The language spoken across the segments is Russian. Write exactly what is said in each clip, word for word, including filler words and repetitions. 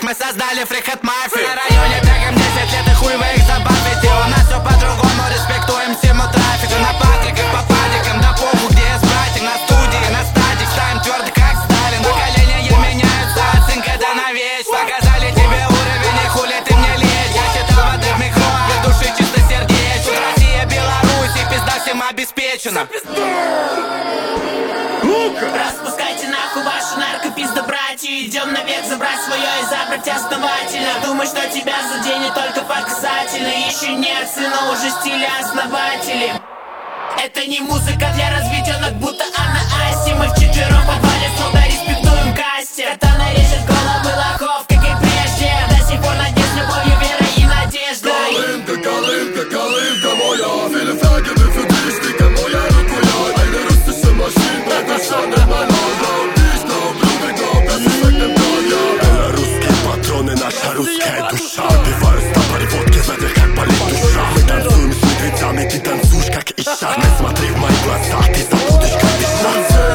мы создали фрикет мафию. На районе бегаем десять лет и хуй вы их забавите. У нас все по-другому, респектуем всему трафику. На патриках по падикам, да похуй, где я с братик. На студии, на стадик, ставим твердо как Сталин. На колени меняются, оценка да на вещь. Показали тебе уровень и хули ты мне лезь. Я читал в одних микро, без души чисто сердечко. Россия, Беларусь и пизда всем обеспечена. Распускайте нахуй вашу наркопиздобратью. Идем навек забрать свое и забрать основательно. Думаю, что тебя заденет только показательно. Еще нет сына, уже стиля основатели. Это не музыка для разведенных, будто Анна Асти. Мы вчетвером в подвале суда респектуем касте. Это нарежет головы лохов, как и прежде. До сих пор надеюсь любовью, верой и надеждой. Калинка, калинка, калинка моя. Viele Fragen für dich, Digga, moja Rukuja. Eine russische Maschine, душа нормальная. Ich glaub, wir glaub, das ist weg dem Jahr. Белорусские патроны, наша русская душа. Убиваю стопори водки, задних как болит душа. Мы танцуем с медведями, ты танцуешь как Иша. Не смотри в мои глаза, ты забудешь как дыша.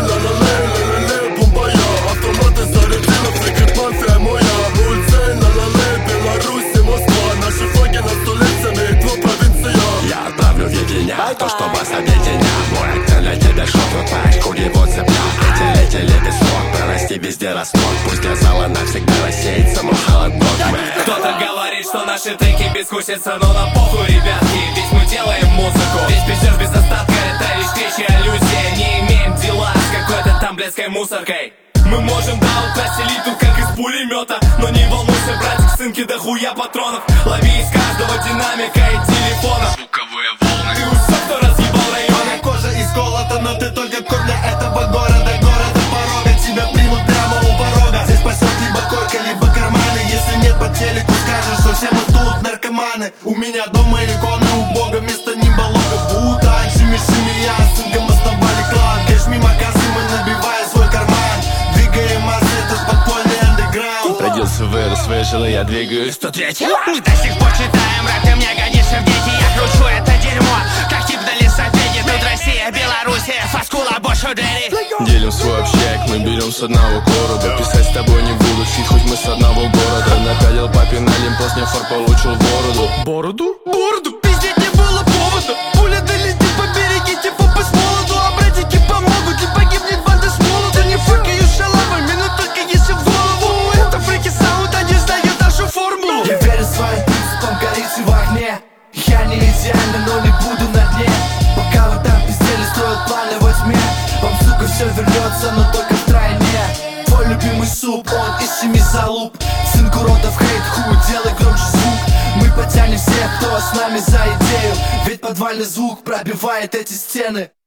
Ла-ла-ле, бомбая, автоматы зарядила, фрикет мафия моя. Мульцей, ла-ла-ле, Беларусь и Москва. Наши флаги над столицами, твой провинция. Я отправлю видения, то, что вас объединяет. Мой акцент для тебя шок, так, кури вот цепля. Эти летели без слов, прорасти везде растут. Пусть газала навсегда рассеется, мой холодок. Кто-то говорит, что наши треки бескусица, но на похуй, ребятки, ведь мы делаем музыку. Весь пиздец без остатка, это лишь кричи аллюзия. Не имеем дела с какой-то там блядской мусоркой. Мы можем, да, украсть элиту, как из пулемета. Но не волнуйся, братик, сынки, да хуя патронов. Лови из каждого динамика и телефона звуковые волны. Ты уж сам, кто разъебал район. Моя кожа из золота, но ты только корм для этого города. Города порога, тебя примут прямо у порога. Здесь спасет либо койка, либо карманы. Если нет по телеку, скажешь, что все мы тут наркоманы. У меня дома иконы, у бога вместо нимба лого Будда. Шими, шими, я с сынком основали клан. Кэш мимо кассы, мы набиваем свой карман. Двигаем массы, это подпольный андеграунд. Родился, вырос, выжил, и я двигаюсь сто третий. Мы до сих пор читаем рэп, ты мне годишься в дети. Я кручу это дерьмо, как тип на лесопеде. Тут Россия, Белоруссия, фаскула, Бош, Удери. Делим свой общак, мы берем с одного города. Писать с тобой не буду, фиг, хоть мы с одного города. Напялил папе на лимпос, не фар, получил бороду. Бороду? Бороду? Пиздеть не было повода. Пуля долетит, поберегите попы с молоду. А братики помогут, и погибнет банда с молоду. Не фыркаю шалавами, но только если в голову. Это фрики саунд, они знают нашу формулу. Я верю своим принципам, горите в огне. Я не идеально, но не буду на дне. Пока вы там пиздели, строят планы во тьме. Вам, сука, все вернется, но только втройне. Твой любимый суп, он из семи залуп. Сын уродов, хейт, хуй, делай громче звук. Мы потянем всех, кто с нами за идею. Ведь подвальный звук пробивает эти стены.